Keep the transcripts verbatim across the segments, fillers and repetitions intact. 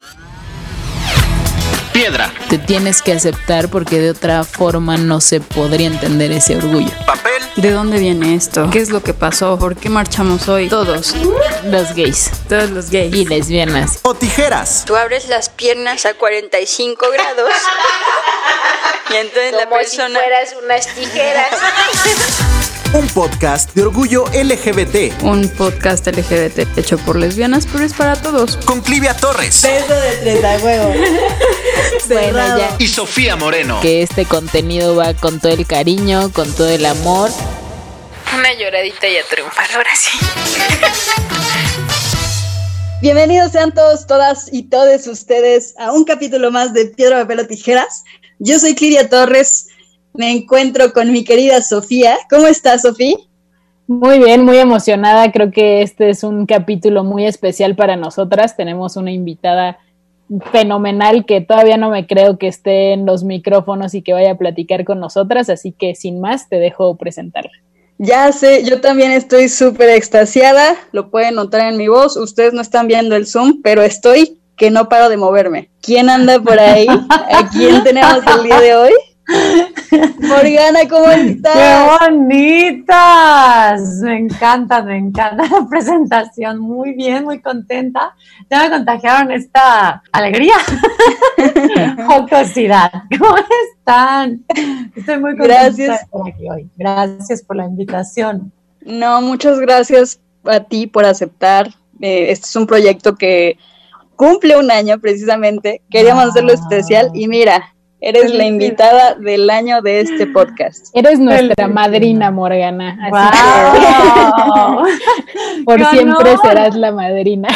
Piedra. Te tienes que aceptar porque de otra forma no se podría entender ese orgullo. Papel. ¿De dónde viene esto? ¿Qué es lo que pasó? ¿Por qué marchamos hoy? Todos. Los gays. Todos los gays. Y lesbianas. O tijeras. Tú abres las piernas a cuarenta y cinco grados y entonces como la persona... si fueras unas tijeras. Un podcast de orgullo L G B T. Un podcast L G B T hecho por lesbianas, pero es para todos. Con Clivia Torres. Beso de tres a huevo. Bueno, ya. Y Sofía Moreno. Que este contenido va con todo el cariño, con todo el amor. Una lloradita y a triunfar, ahora sí. Bienvenidos sean todos, todas y todes ustedes a un capítulo más de Piedra, Papel o Tijeras. Yo soy Clivia Torres. Me encuentro con mi querida Sofía. ¿Cómo estás, Sofía? Muy bien, muy emocionada. Creo que este es un capítulo muy especial para nosotras. Tenemos una invitada fenomenal que todavía no me creo que esté en los micrófonos y que vaya a platicar con nosotras. Así que sin más, te dejo presentarla. Ya sé, yo también estoy súper extasiada. Lo pueden notar en mi voz. Ustedes no están viendo el Zoom, pero estoy que no paro de moverme. ¿Quién anda por ahí? ¿A quién tenemos el día de hoy? Morgana, ¿cómo estás? ¡Qué bonitas! Me encanta, me encanta la presentación. Muy bien, muy contenta. Ya me contagiaron esta alegría, jocosidad. ¿Cómo están? Estoy muy contenta Gracias. de estar aquí hoy. Gracias por la invitación. No, muchas gracias a ti por aceptar. Eh, este es un proyecto que cumple un año precisamente. Queríamos hacerlo especial y mira, eres la invitada del año de este podcast. Eres nuestra madrina, Morgana. Así wow. que por ¡Qué siempre honor! serás la madrina.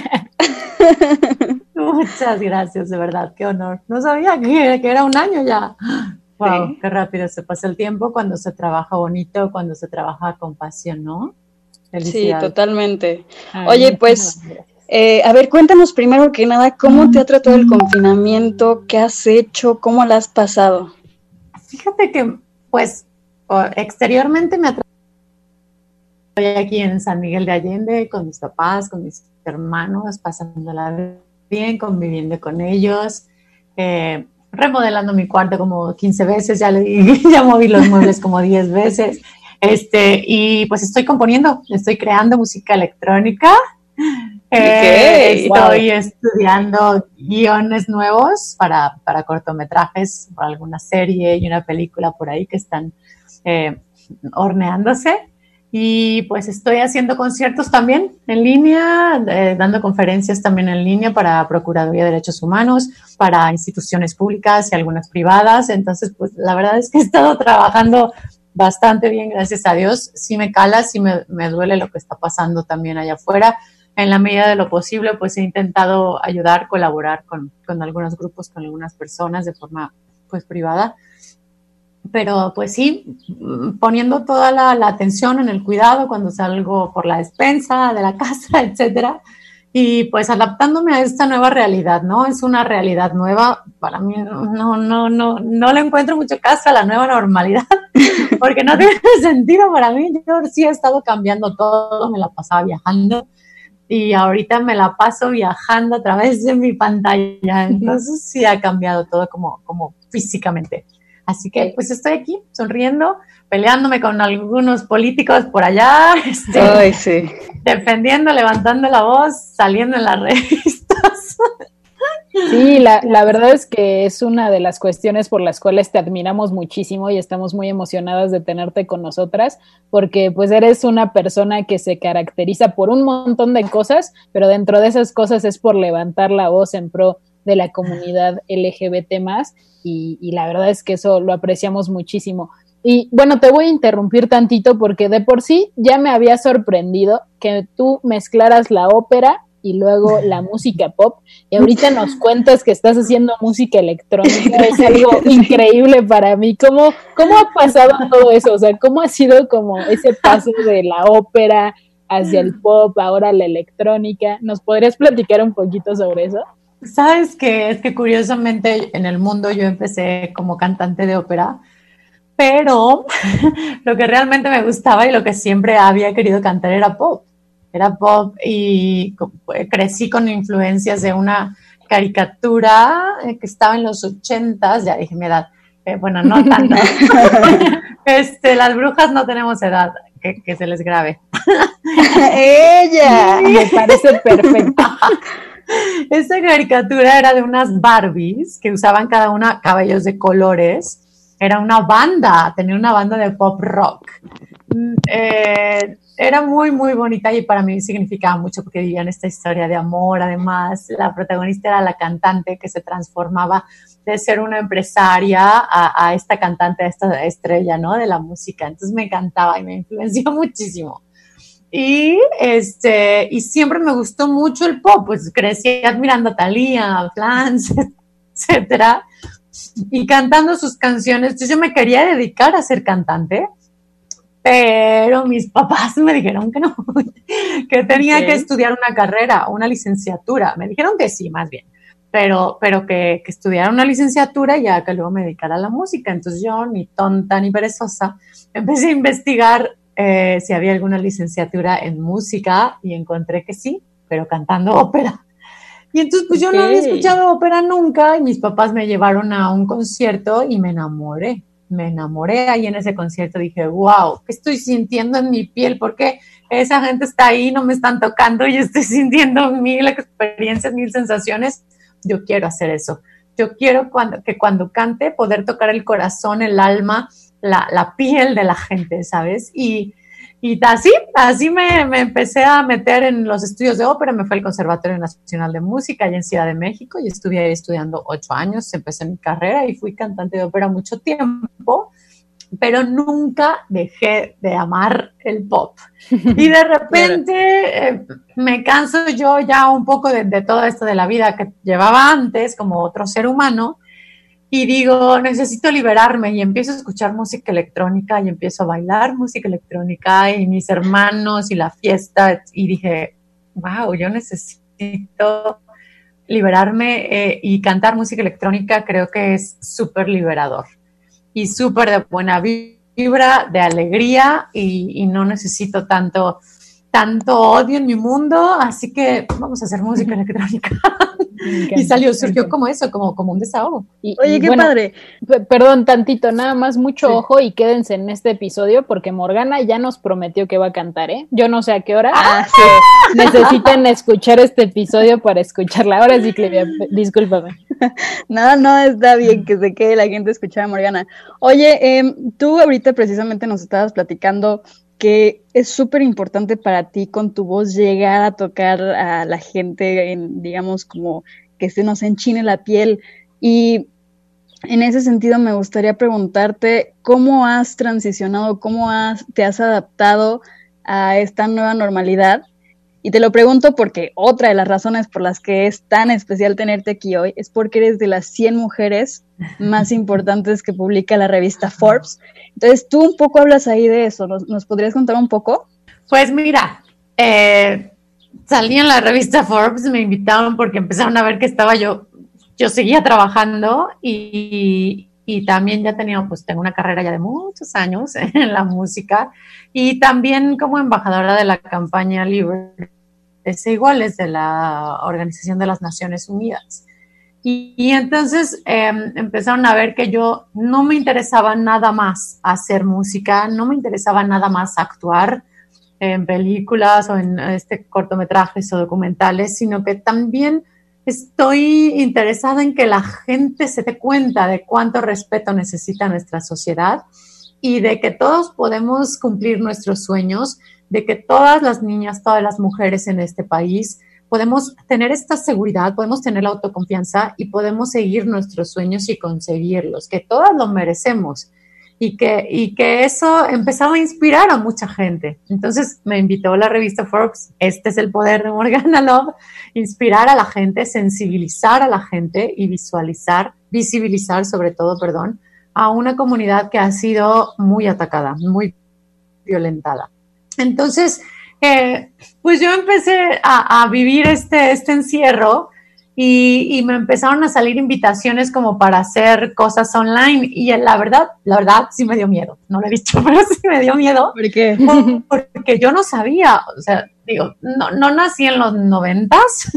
Muchas gracias, de verdad, qué honor. No sabía que, que era un año ya. Wow, sí. Qué rápido se pasa el tiempo cuando se trabaja bonito, cuando se trabaja con pasión, ¿no? Sí, totalmente. Ay, Oye, pues... Eh, a ver, cuéntanos primero que nada, ¿cómo te ha tratado el confinamiento? ¿Qué has hecho? ¿Cómo la has pasado? Fíjate que, pues, exteriormente me ha tratado. Estoy aquí en San Miguel de Allende con mis papás, con mis hermanos, pasándola bien, conviviendo con ellos, eh, remodelando mi cuarto como quince veces, ya le di, ya moví los muebles como diez veces, este, y pues estoy componiendo, estoy creando música electrónica. Eh, Okay, estoy wow. estudiando guiones nuevos para, para cortometrajes, para alguna serie y una película por ahí que están eh, horneándose. Y pues estoy haciendo conciertos también en línea, eh, dando conferencias también en línea para Procuraduría de Derechos Humanos, para instituciones públicas y algunas privadas. Entonces, pues la verdad es que he estado trabajando bastante bien, gracias a Dios. Sí me cala, sí me, me duele lo que está pasando también allá afuera. En la medida de lo posible, pues he intentado ayudar, colaborar con, con algunos grupos, con algunas personas de forma pues privada. Pero pues sí, poniendo toda la, la atención en el cuidado cuando salgo por la despensa de la casa, etcétera. Y pues adaptándome a esta nueva realidad, ¿no? Es una realidad nueva. Para mí no, no, no, no le encuentro mucho caso a la nueva normalidad porque no tiene sentido para mí. Yo sí he estado cambiando todo, me la pasaba viajando. Y ahorita me la paso viajando a través de mi pantalla. Entonces sí ha cambiado todo como, como físicamente. Así que pues estoy aquí sonriendo, peleándome con algunos políticos por allá, este, Ay, sí. defendiendo, levantando la voz, saliendo en las revistas. Sí, la, la verdad es que es una de las cuestiones por las cuales te admiramos muchísimo y estamos muy emocionadas de tenerte con nosotras, porque pues eres una persona que se caracteriza por un montón de cosas, pero dentro de esas cosas es por levantar la voz en pro de la comunidad L G B T más, y, y la verdad es que eso lo apreciamos muchísimo. Y bueno, te voy a interrumpir tantito porque de por sí ya me había sorprendido que tú mezclaras la ópera y luego la música pop, y ahorita nos cuentas que estás haciendo música electrónica. Es algo increíble para mí. ¿Cómo, cómo ha pasado todo eso? O sea, ¿cómo ha sido como ese paso de la ópera hacia el pop, ahora la electrónica? ¿Nos podrías platicar un poquito sobre eso? Sabes que es que curiosamente en el mundo yo empecé como cantante de ópera, pero lo que realmente me gustaba y lo que siempre había querido cantar era pop. Era pop y crecí con influencias de una caricatura eh, que estaba en los ochentas, ya dije mi edad, eh, bueno, no tanto. este, las brujas no tenemos edad, que, que se les grabe. ¡Ella! Me parece perfecto. Esta caricatura era de unas Barbies que usaban cada una cabellos de colores. Era una banda, tenía una banda de pop rock. Eh, era muy, muy bonita y para mí significaba mucho porque vivían esta historia de amor. Además, la protagonista era la cantante que se transformaba de ser una empresaria a, a esta cantante, a esta estrella, ¿no? De la música. Entonces me encantaba y me influenció muchísimo. Y, este, y siempre me gustó mucho el pop, pues crecí admirando a Thalía, a Flans, etcétera, y cantando sus canciones. Entonces yo me quería dedicar a ser cantante, pero mis papás me dijeron que no, que tenía okay. que estudiar una carrera, una licenciatura. Me dijeron que sí, más bien, pero, pero que, que estudiara una licenciatura y ya que luego me dedicara a la música. Entonces yo, ni tonta ni perezosa, empecé a investigar Eh, si había alguna licenciatura en música y encontré que sí, pero cantando ópera. Y entonces pues yo okay. no había escuchado ópera nunca y mis papás me llevaron a un concierto y me enamoré, me enamoré ahí en ese concierto. Dije, wow, ¿qué estoy sintiendo en mi piel? ¿Por qué esa gente está ahí, no me están tocando y estoy sintiendo mil experiencias, mil sensaciones? Yo quiero hacer eso. Yo quiero cuando, que cuando cante poder tocar el corazón, el alma, La, la piel de la gente, ¿sabes? Y, y así, así me, me empecé a meter en los estudios de ópera. Me fui al Conservatorio Nacional de Música allá en Ciudad de México y estuve ahí estudiando ocho años, empecé mi carrera y fui cantante de ópera mucho tiempo, pero nunca dejé de amar el pop. Y de repente eh, me canso yo ya un poco de, de todo esto de la vida que llevaba antes como otro ser humano. Y digo, necesito liberarme y empiezo a escuchar música electrónica y empiezo a bailar música electrónica y mis hermanos y la fiesta. Y dije, wow, yo necesito liberarme eh, y cantar música electrónica creo que es súper liberador y súper de buena vibra, de alegría y, y no necesito tanto, tanto odio en mi mundo, así que vamos a hacer música electrónica. Y salió, surgió como eso, como, como un desahogo. Y, Oye, y qué bueno, padre. P- perdón, tantito, nada más, mucho Sí. ojo y quédense en este episodio porque Morgana ya nos prometió que va a cantar, ¿eh? Yo no sé a qué hora. Ah, sí. Necesitan escuchar este episodio para escucharla. Ahora sí, Clivia, discúlpame. No, no, está bien que se quede la gente escuchar a Morgana. Oye, eh, tú ahorita precisamente nos estabas platicando que es súper importante para ti con tu voz llegar a tocar a la gente, en, digamos, como que se nos enchine la piel. Y en ese sentido me gustaría preguntarte cómo has transicionado, cómo has, te has adaptado a esta nueva normalidad. Y te lo pregunto porque otra de las razones por las que es tan especial tenerte aquí hoy es porque eres de las cien mujeres más importantes que publica la revista Forbes. Entonces, tú un poco hablas ahí de eso. ¿Nos, nos podrías contar un poco? Pues mira, eh, salí en la revista Forbes, me invitaron porque empezaron a ver que estaba yo, yo seguía trabajando y, y también ya tenía, pues tengo una carrera ya de muchos años en la música y también como embajadora de la campaña Libre Iguales de la Organización de las Naciones Unidas. Y, y entonces eh, empezaron a ver que yo no me interesaba nada más hacer música, no me interesaba nada más actuar en películas o en este, cortometrajes o documentales, sino que también estoy interesada en que la gente se dé cuenta de cuánto respeto necesita nuestra sociedad y de que todos podemos cumplir nuestros sueños, de que todas las niñas, todas las mujeres en este país podemos tener esta seguridad, podemos tener la autoconfianza y podemos seguir nuestros sueños y conseguirlos, que todas lo merecemos y que, y que eso empezaba a inspirar a mucha gente. Entonces me invitó la revista Forbes, este es el poder de Morgana Love, inspirar a la gente, sensibilizar a la gente y visualizar, visibilizar sobre todo, perdón, a una comunidad que ha sido muy atacada, muy violentada. Entonces, eh, pues yo empecé a, a vivir este, este encierro y, y me empezaron a salir invitaciones como para hacer cosas online y la verdad, la verdad sí me dio miedo, no lo he dicho, pero sí me dio miedo. ¿Por qué? Porque yo no sabía, o sea, digo, no, no nací en los noventas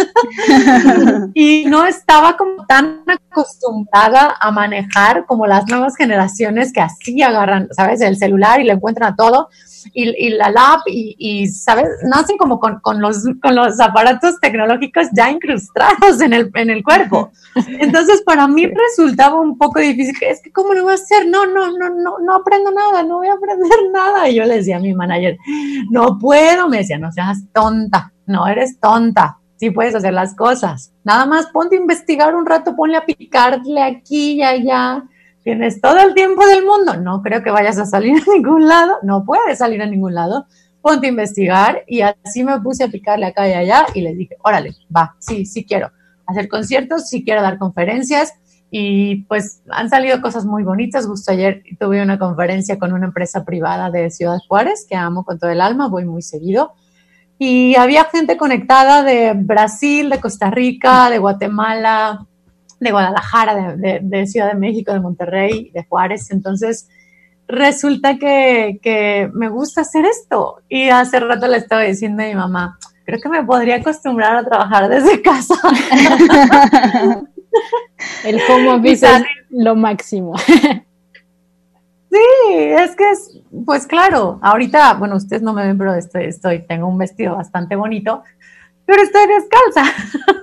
y no estaba como tan acostumbrada a manejar como las nuevas generaciones que así agarran, ¿sabes? El celular y le encuentran a todo y, y la lap y, y, ¿sabes? Nacen como con, con, los, con los aparatos tecnológicos ya incrustados en el, en el cuerpo. Entonces, para mí resultaba un poco difícil. Es que, ¿cómo lo voy a hacer? No, no, no, no, no aprendo nada, no voy a aprender nada. Y yo le decía a mi manager, no puedo. Me decía, no seas tonta, no eres tonta. Sí puedes hacer las cosas. Nada más ponte a investigar un rato, ponle a picarle aquí y allá. Tienes todo el tiempo del mundo. No creo que vayas a salir a ningún lado. No puedes salir a ningún lado. Ponte a investigar. Y así me puse a picarle acá y allá y les dije, órale, va, sí, sí quiero hacer conciertos, sí quiero dar conferencias. Y pues han salido cosas muy bonitas. Justo ayer tuve una conferencia con una empresa privada de Ciudad Juárez, que amo con todo el alma, voy muy seguido. Y había gente conectada de Brasil, de Costa Rica, de Guatemala, de Guadalajara, de, de, de Ciudad de México, de Monterrey, de Juárez. Entonces, resulta que, que me gusta hacer esto. Y hace rato le estaba diciendo a mi mamá, creo que me podría acostumbrar a trabajar desde casa. El home office es lo máximo. Sí, es que es, pues claro, ahorita, bueno, ustedes no me ven, pero estoy, estoy, tengo un vestido bastante bonito, pero estoy descalza.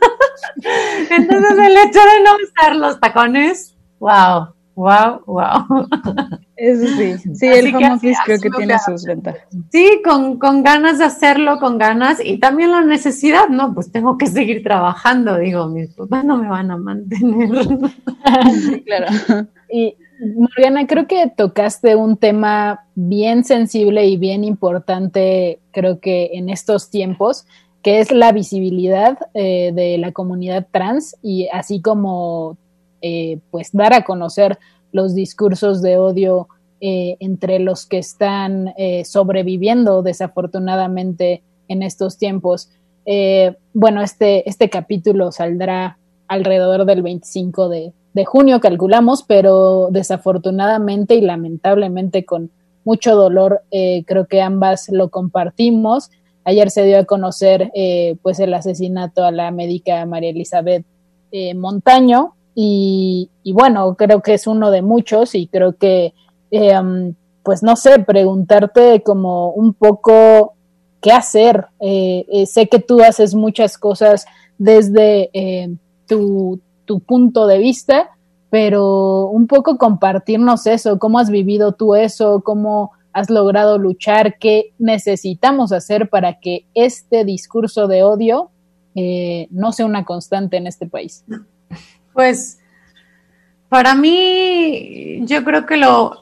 Entonces el hecho de no usar los tacones, wow, wow, wow. Eso sí, sí, así el home office así, creo así que tiene que sus ventajas. Sí, con, con ganas de hacerlo, con ganas, y también la necesidad, ¿no? Pues tengo que seguir trabajando, digo, mis papás no me van a mantener. Sí, claro. Y Morgana, creo que tocaste un tema bien sensible y bien importante, creo que en estos tiempos, que es la visibilidad eh, de la comunidad trans y así como eh, pues dar a conocer los discursos de odio eh, entre los que están eh, sobreviviendo desafortunadamente en estos tiempos. Eh, bueno, este, este capítulo saldrá alrededor del veinticinco de de junio, calculamos, pero desafortunadamente y lamentablemente con mucho dolor, eh, creo que ambas lo compartimos. Ayer se dio a conocer eh, pues el asesinato a la médica María Elizabeth eh, Montaño y, y bueno, creo que es uno de muchos y creo que eh, um, pues no sé, preguntarte como un poco qué hacer. Eh, eh, sé que tú haces muchas cosas desde eh, tu tu punto de vista, pero un poco compartirnos eso, cómo has vivido tú eso, cómo has logrado luchar, qué necesitamos hacer para que este discurso de odio eh, no sea una constante en este país. Pues para mí, yo creo que lo,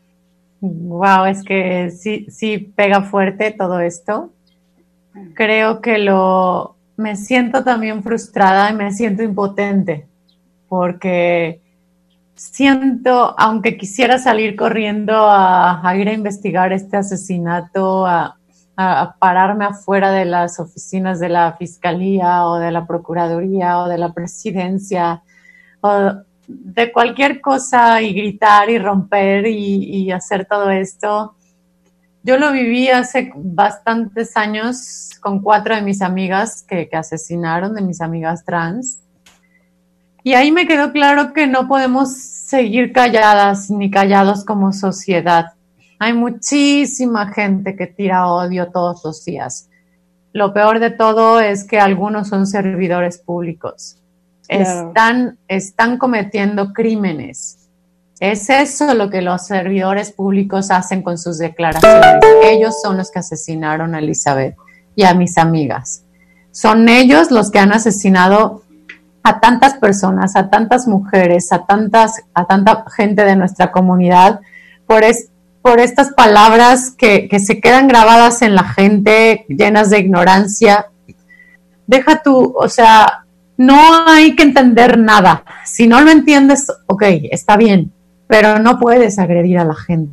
wow, es que sí, sí pega fuerte todo esto. Creo que lo, me siento también frustrada y me siento impotente. Porque siento, aunque quisiera salir corriendo a, a ir a investigar este asesinato, a, a pararme afuera de las oficinas de la Fiscalía o de la Procuraduría o de la Presidencia o de cualquier cosa y gritar y romper y, y hacer todo esto. Yo lo viví hace bastantes años con cuatro de mis amigas que, que asesinaron, de mis amigas trans. Y ahí me quedó claro que no podemos seguir calladas ni callados como sociedad. Hay muchísima gente que tira odio todos los días. Lo peor de todo es que algunos son servidores públicos. Claro. Están, están cometiendo crímenes. Es eso lo que los servidores públicos hacen con sus declaraciones. Ellos son los que asesinaron a Elizabeth y a mis amigas. Son ellos los que han asesinado a tantas personas, a tantas mujeres, a tantas, a tanta gente de nuestra comunidad, por, es, por estas palabras que, que se quedan grabadas en la gente, llenas de ignorancia. Deja tú, o sea, no hay que entender nada. Si no lo entiendes, ok, está bien, pero no puedes agredir a la gente.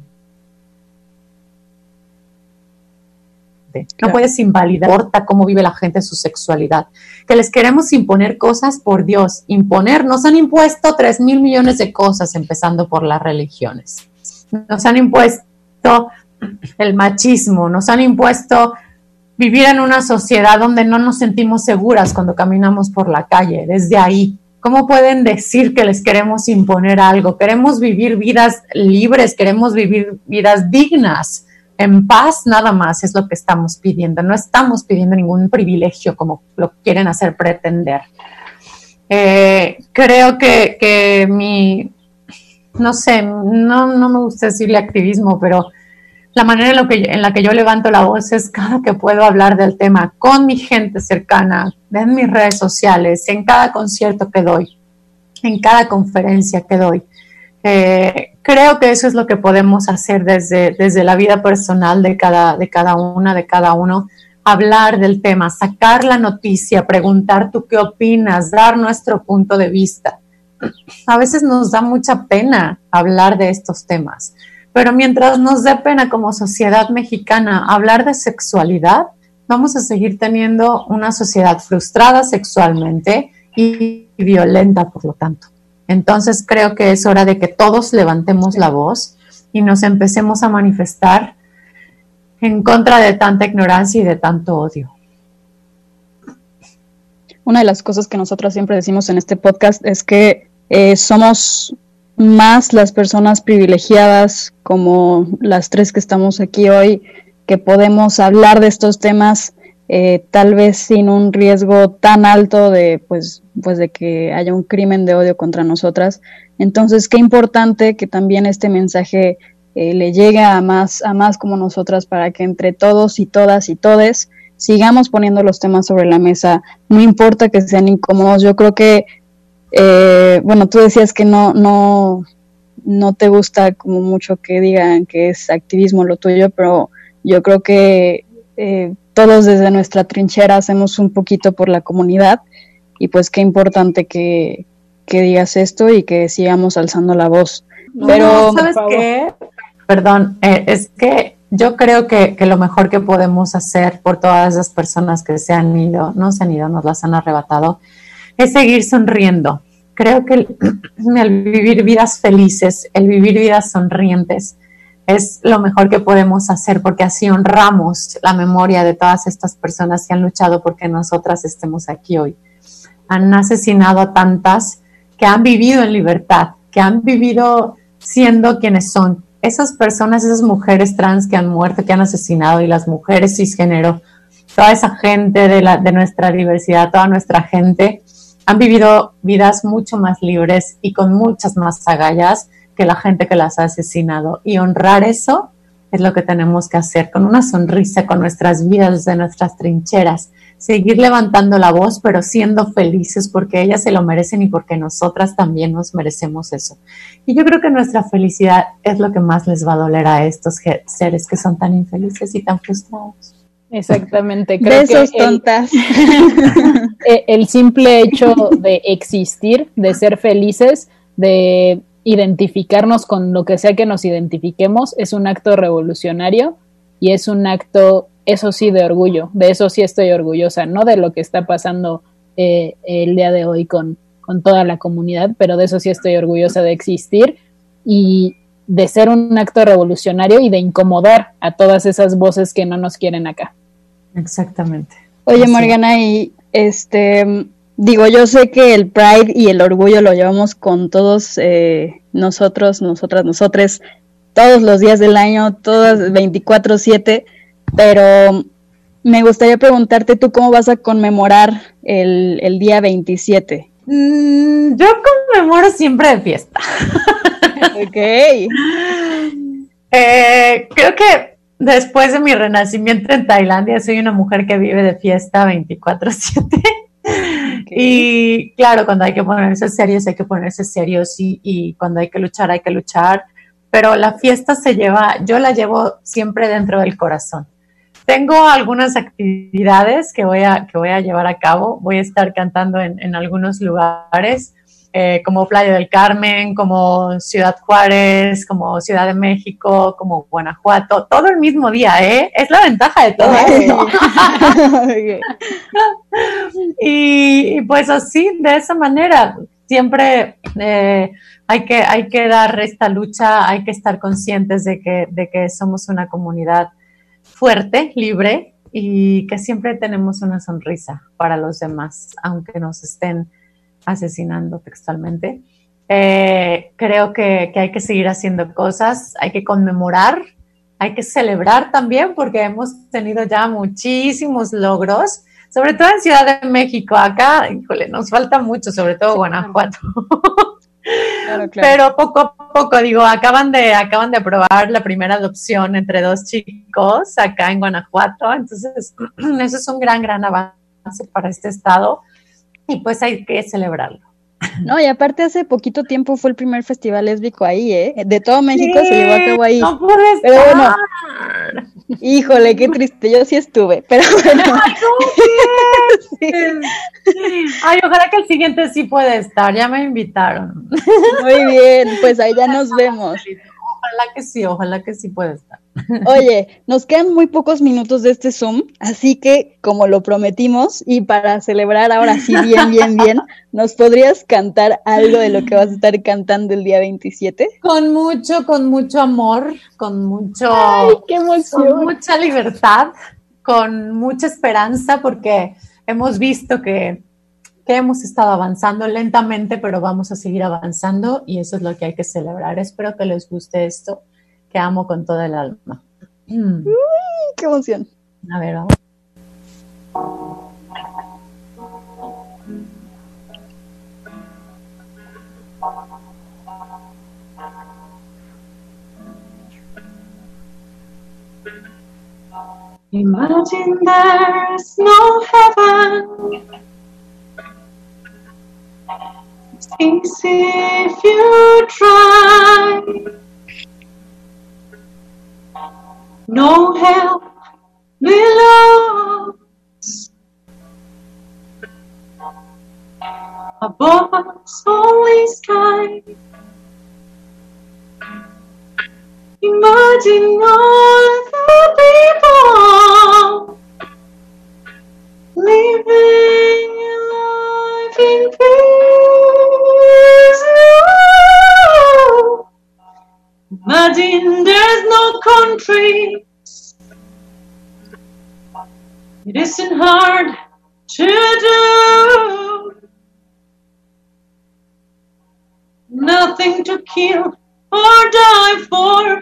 No puedes invalidar, no importa cómo vive la gente su sexualidad. Que les queremos imponer cosas, por Dios, imponer. Nos han impuesto tres mil millones de cosas, empezando por las religiones. Nos han impuesto el machismo, nos han impuesto vivir en una sociedad donde no nos sentimos seguras cuando caminamos por la calle, desde ahí. ¿Cómo pueden decir que les queremos imponer algo? Queremos vivir vidas libres, queremos vivir vidas dignas, en paz nada más es lo que estamos pidiendo. No estamos pidiendo ningún privilegio como lo quieren hacer pretender. Eh, creo que, que mi, no sé, no, no me gusta decirle activismo, pero la manera en, lo que, en la que yo levanto la voz es cada que puedo hablar del tema con mi gente cercana, en mis redes sociales, en cada concierto que doy, en cada conferencia que doy. Eh, creo que eso es lo que podemos hacer desde, desde la vida personal de cada, de cada una, de cada uno, hablar del tema, sacar la noticia, preguntar tú qué opinas, dar nuestro punto de vista. A veces nos da mucha pena hablar de estos temas, pero mientras nos dé pena como sociedad mexicana hablar de sexualidad, vamos a seguir teniendo una sociedad frustrada sexualmente y violenta, por lo tanto. Entonces creo que es hora de que todos levantemos la voz y nos empecemos a manifestar en contra de tanta ignorancia y de tanto odio. Una de las cosas que nosotros siempre decimos en este podcast es que eh, somos más las personas privilegiadas, como las tres que estamos aquí hoy, que podemos hablar de estos temas eh, tal vez sin un riesgo tan alto de pues, pues de que haya un crimen de odio contra nosotras. Entonces, qué importante que también este mensaje eh, le llegue a más, a más como nosotras, para que entre todos y todas y todes sigamos poniendo los temas sobre la mesa, no importa que sean incómodos. Yo creo que Eh, bueno, tú decías que no, no, no te gusta como mucho que digan que es activismo lo tuyo, pero yo creo que eh, todos desde nuestra trinchera hacemos un poquito por la comunidad, y pues qué importante que, que digas esto y que sigamos alzando la voz. No, pero, ¿sabes qué? Perdón, eh, es que yo creo que, que lo mejor que podemos hacer por todas esas personas que se han ido, no se han ido, nos las han arrebatado, es seguir sonriendo. Creo que el, el vivir vidas felices, el vivir vidas sonrientes es lo mejor que podemos hacer, porque así honramos la memoria de todas estas personas que han luchado porque nosotras estemos aquí hoy. Han asesinado a tantas que han vivido en libertad, que han vivido siendo quienes son. Esas personas, esas mujeres trans que han muerto, que han asesinado, y las mujeres cisgénero, toda esa gente de, la, de nuestra diversidad, toda nuestra gente, han vivido vidas mucho más libres y con muchas más agallas que la gente que las ha asesinado. Y honrar eso es lo que tenemos que hacer, con una sonrisa, con nuestras vidas desde nuestras trincheras. Seguir levantando la voz, pero siendo felices, porque ellas se lo merecen y porque nosotras también nos merecemos eso. Y yo creo que nuestra felicidad es lo que más les va a doler a estos seres que son tan infelices y tan frustrados. Exactamente, creo Besos, que el, tontas. el simple hecho de existir, de ser felices, de identificarnos con lo que sea que nos identifiquemos, es un acto revolucionario y es un acto, eso sí, de orgullo. De eso sí estoy orgullosa, no de lo que está pasando eh, el día de hoy con, con toda la comunidad, pero de eso sí estoy orgullosa, de existir y de ser un acto revolucionario y de incomodar a todas esas voces que no nos quieren acá. Exactamente. Oye, así. Morgana, y este, digo, yo sé que el Pride y el orgullo lo llevamos con todos eh, nosotros, nosotras, nosotres, todos los días del año, todas veinticuatro siete, pero me gustaría preguntarte, ¿tú cómo vas a conmemorar el, el día veintisiete? Mm, yo conmemoro siempre de fiesta. Ok. Eh, creo que después de mi renacimiento en Tailandia soy una mujer que vive de fiesta veinticuatro siete. Okay. Y claro, cuando hay que ponerse serios hay que ponerse serios y, y cuando hay que luchar hay que luchar, pero la fiesta se lleva, yo la llevo siempre dentro del corazón. Tengo algunas actividades que voy a, que voy a llevar a cabo. Voy a estar cantando en, en algunos lugares, eh, como Playa del Carmen, como Ciudad Juárez, como Ciudad de México, como Guanajuato, todo el mismo día, ¿eh? Es la ventaja de todo esto. Okay. y, y pues así, de esa manera, siempre eh, hay que, hay que dar esta lucha, hay que estar conscientes de que, de que somos una comunidad fuerte, libre, y que siempre tenemos una sonrisa para los demás, aunque nos estén asesinando textualmente. Eh, creo que, que hay que seguir haciendo cosas, hay que conmemorar, hay que celebrar también, porque hemos tenido ya muchísimos logros, sobre todo en Ciudad de México. Acá, híjole, nos falta mucho, sobre todo Guanajuato. Claro, claro. Pero poco a poco, digo, acaban de, acaban de aprobar la primera adopción entre dos chicos acá en Guanajuato, entonces eso es un gran, gran avance para este estado y pues hay que celebrarlo. No, y aparte hace poquito tiempo fue el primer festival lésbico ahí, ¿eh? De todo México sí, se llevó a cabo ahí. No puede estar. Pero bueno, híjole, qué triste, yo sí estuve, pero bueno. Ay, ¿cómo sí. Ay, ojalá que el siguiente sí pueda estar, ya me invitaron. Muy bien, pues ahí ya nos vemos. Ojalá que sí, ojalá que sí pueda estar. Oye, nos quedan muy pocos minutos de este Zoom, así que como lo prometimos y para celebrar ahora sí bien, bien, bien, ¿nos podrías cantar algo de lo que vas a estar cantando el día veintisiete? Con mucho, con mucho amor, con mucho, ¡ay, qué emoción! Con mucha libertad, con mucha esperanza, porque hemos visto que, que hemos estado avanzando lentamente, pero vamos a seguir avanzando y eso es lo que hay que celebrar. Espero que les guste esto, que amo con toda el alma. Mm. Uy, ¡qué emoción! A ver, vamos. Imagine there's no heaven. It's easy if you try. No hell below us. Above us only sky. Imagine all the people living a life in peace. Imagine there's no countries. It isn't hard to do. Nothing to kill or die for,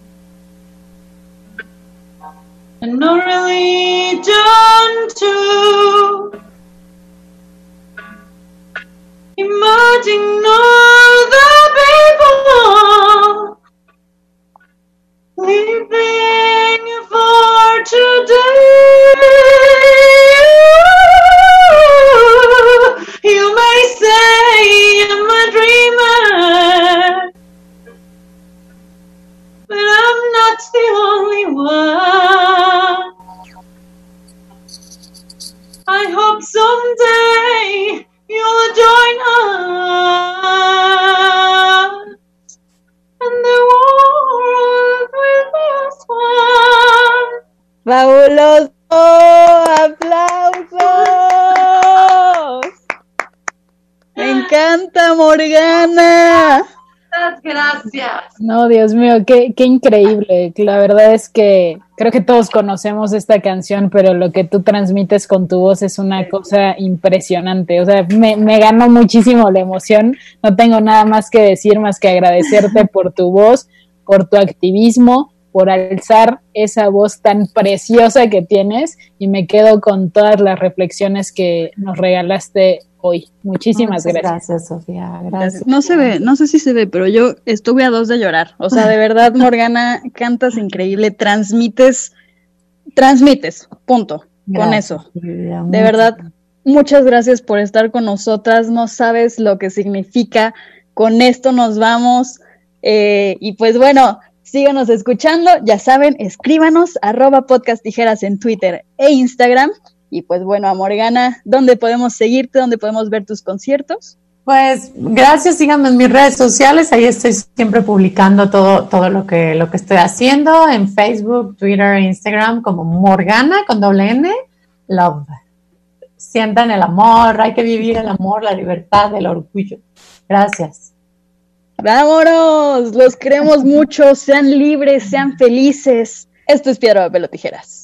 and no religion too. Imagine all the people living for today. You may say I'm a dreamer, but I'm not the only one. I hope someday you'll join us, and the world will be as one. ¡Fabuloso! ¡Aplausos! ¡Me encanta, Morgana! Gracias. No, Dios mío, qué, qué increíble. La verdad es que creo que todos conocemos esta canción, pero lo que tú transmites con tu voz es una cosa impresionante. O sea, me, me ganó muchísimo la emoción. No tengo nada más que decir, más que agradecerte por tu voz, por tu activismo, por alzar esa voz tan preciosa que tienes, y me quedo con todas las reflexiones que nos regalaste hoy. Muchísimas Muchas gracias. Gracias, Sofía. Gracias. No se ve, no sé si se ve, pero yo estuve a dos de llorar. O sea, de verdad, Morgana, cantas increíble, transmites, transmites, punto, Gracias, con eso. Silvia, De verdad, muchas gracias por estar con nosotras, no sabes lo que significa. Con esto nos vamos, eh, y pues bueno, síganos escuchando, ya saben, escríbanos, arroba podcast tijeras en Twitter e Instagram. Y pues bueno, a Morgana, ¿dónde podemos seguirte? ¿Dónde podemos ver tus conciertos? Pues gracias, síganme en mis redes sociales, ahí estoy siempre publicando todo, todo lo que, lo que estoy haciendo en Facebook, Twitter, Instagram, como Morgana con doble N, Love. Sientan el amor, hay que vivir el amor, la libertad, el orgullo. Gracias. ¡Vámonos! Los queremos mucho, sean libres, sean felices. Esto es Piedra, Papel o Tijeras.